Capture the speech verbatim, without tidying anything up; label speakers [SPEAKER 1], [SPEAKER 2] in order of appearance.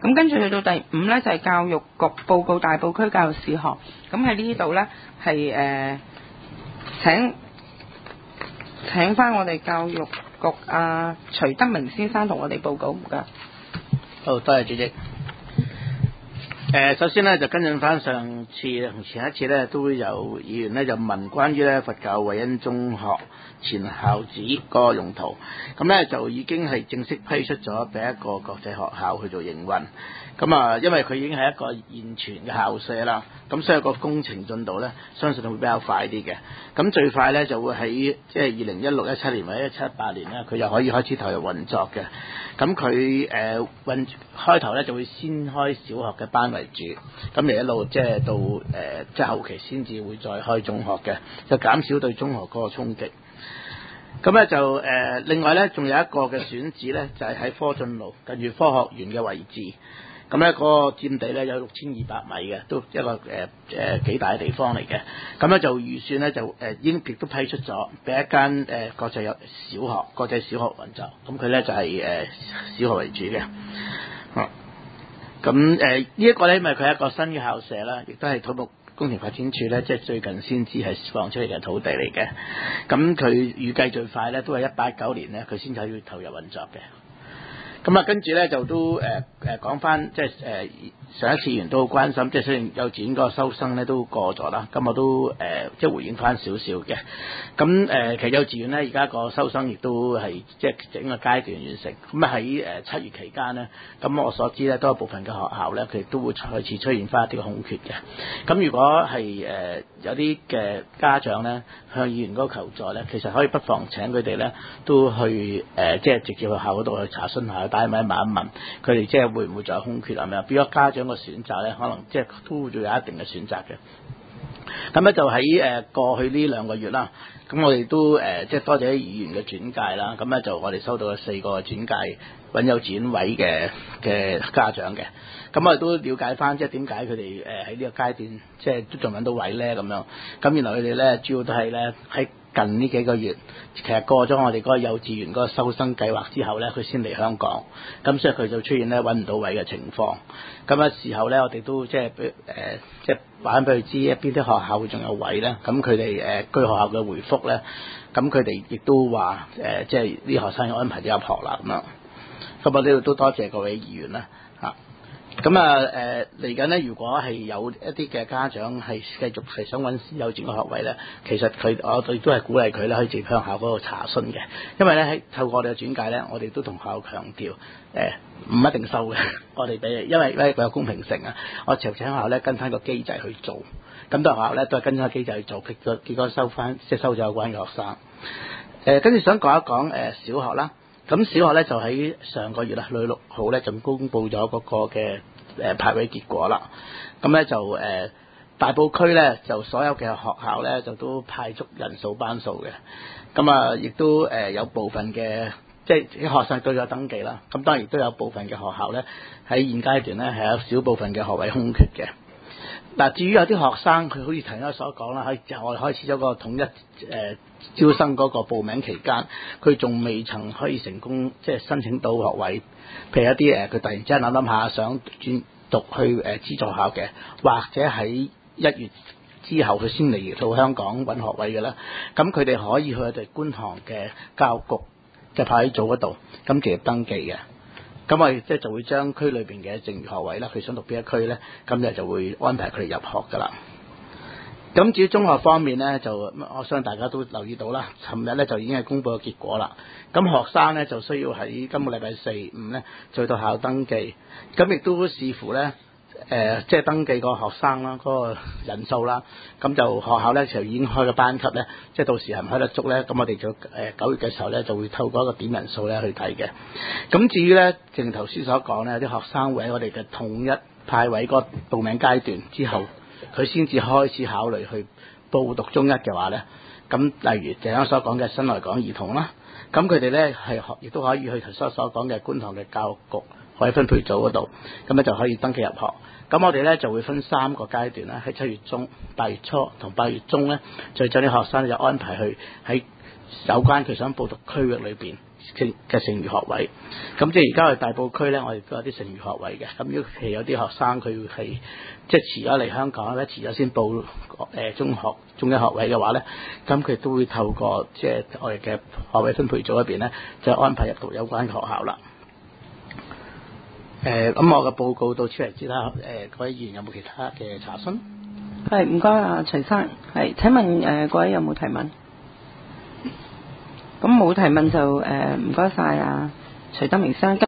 [SPEAKER 1] 咁跟住去到第五咧就係、是、教育局報告大埔區教育事項。咁喺呢度咧係誒請請翻我哋教育局啊徐德明先生同我哋報告，唔該。
[SPEAKER 2] 好，多謝主席。誒、呃，首先咧就跟進翻上次同前一次咧，都有議員咧就問關於咧佛教惠恩中學前校址個用途，咁咧就已經係正式批出咗俾一個國際學校去做營運。咁啊，因為佢已經係一個現存嘅校舍啦，咁所以個工程進度咧，相信會比較快啲嘅。咁最快咧就會喺即係二零一六一七年或者一七一八年咧，佢就可以開始投入運作嘅。咁佢誒運開頭咧就會先開小學嘅班為主，咁嚟一路即係到誒即係後期先至會再開中學嘅，就減少對中學嗰個衝擊。咁咧就誒、呃、另外咧仲有一個嘅選址咧，就係、是、喺科進路近住科學園嘅位置。咁咧嗰個佔地咧有六千二百米嘅，都一個誒誒、呃、幾大嘅地方嚟嘅。咁咧就預算咧就誒、呃、已經亦都批出咗俾一間誒、呃、國際有小學國際小學運作。咁佢咧就係、是、誒、呃、小學為主嘅。好、嗯，咁誒呢一個咧，因為佢係一個新嘅校舍啦，亦都係土木工程發展處咧，即係最近先至係放出嚟嘅土地嚟嘅。咁佢預計最快咧都係一八九年咧，佢先至要投入運作嘅。咁啊，跟住咧就都誒誒講翻，即係誒、呃、上一次議員都好關心，即係雖然幼稚園嗰個收生咧都過咗啦，咁我都誒、呃、即係回應翻少少嘅。咁誒、呃、其實幼稚園咧而家個收生亦都係即係整個階段完成。咁啊喺誒七月期間咧，咁我所知咧都有部分嘅學校咧，佢哋都會開始出現翻一啲空缺嘅。咁如果係誒、呃、有啲嘅家長咧向議員嗰個求助咧，其實可以不妨請佢哋咧都去誒、呃、即係直接去學校嗰度去查詢下。打埋問一問，佢哋即係會唔會仲有空缺係咪啊？變咗家長嘅選擇咧，可能即係都會有一定嘅選擇嘅。咁咧就喺誒過去呢兩個月啦，咁我哋都誒即係多謝啲議員嘅轉介啦。咁咧就我哋收到咗四個轉介揾幼稚園位嘅嘅家長嘅。咁我哋都了解翻，即係點解佢哋誒喺呢個階段即係都仲揾到位咧咁樣。咁原來佢哋咧主要都係咧喺近呢幾個月，其實過咗我哋嗰個幼稚園嗰個收生計劃之後咧，佢先嚟香港，咁所以佢就出現咧揾唔到位嘅情況。咁嘅時候咧，我哋都即係俾誒即係話俾佢知，邊啲學校會仲有位咧。咁佢哋誒據學校嘅回覆咧，咁佢哋亦都話誒、呃，即係啲學生要安排咗入學啦咁樣。咁我呢度都多謝各位議員啦嚇。咁啊誒嚟緊咧，如果係有一啲嘅家長係繼續係想揾幼稚園嘅學位咧，其實佢我哋都係鼓勵佢咧可以直接向校嗰度查詢嘅，因為咧喺透過我哋嘅轉介咧，我哋都同學校強調誒唔一定收嘅，我哋俾，因為咧佢有公平性啊，我朝請學校咧跟翻個機制去做，咁多學校咧都係跟翻個機制去做，結果結果收翻即係收咗有關嘅學生。誒跟住想講一講誒、呃、小學啦。咁小學咧就喺上個月啦，六月六號咧就公布咗嗰個嘅誒派位結果啦。咁咧就誒、呃、大埔區咧就所有嘅學校咧就都派足人數班數嘅。咁啊亦都誒有部分嘅即係啲學生都有登記啦。咁當然亦都有部分嘅學校咧喺現階段咧係有少部分嘅學位空缺嘅。嗱，至於有啲學生，佢好似頭先所講啦，喺我哋開始咗個統一誒、呃、招生嗰個報名期間，佢仲未曾可以成功即係申請到學位。譬如一啲誒，佢突然之間諗諗下想轉讀去誒、呃、資助校嘅，或者喺一月之後佢先嚟到香港揾學位嘅啦。咁佢哋可以去我哋觀塘嘅教育局嘅派位組嗰度，咁直接登記嘅。咁我哋即係就會將區裏邊嘅剩餘學位啦，佢想讀邊一區咧，咁就就會安排佢哋入學噶啦。咁至於中學方面咧，就我相信大家都留意到啦，尋日咧就已經係公佈咗結果啦。咁學生咧就需要喺今個禮拜四五咧再到校登記，咁亦都視乎咧。誒、呃，即係登記個學生啦，嗰、那個人數啦，咁就學校咧就已經開咗班級咧，即係到時係唔開得足咧，咁我哋就誒九月嘅時候咧就會透過一個點人數咧去睇嘅。咁至於咧，正如頭先所講咧，有啲學生會喺我哋嘅統一派位嗰個報名階段之後，佢先至開始考慮去報讀中一嘅話咧，咁例如正啱所講嘅新來港兒童啦，咁佢哋咧係學亦都可以去頭先所講嘅觀塘嘅教育局學位分配組嗰度，咁咧就可以登記入學。咁我哋咧就會分三個階段啦，喺七月中、八月初同八月中咧，就將啲學生就安排去喺有關佢想報讀區域裏邊嘅剩餘學位。咁即係而家我哋大埔區咧，我哋都有啲剩餘學位嘅。咁如果譬如有啲學生佢係即係遲咗嚟香港咧，遲咗先報誒、呃、中學中一學位嘅話咧，咁佢都會透過即係我哋嘅學位分配組入邊咧，就安排入讀有關嘅學校啦。誒、呃，咁我嘅報告到此為止啦。誒、呃，各位議員有冇其他嘅查詢？
[SPEAKER 1] 係，唔該啊，徐生。係，請問誒、呃、各位有冇提問？咁冇提問就誒唔該晒啊，徐德明生。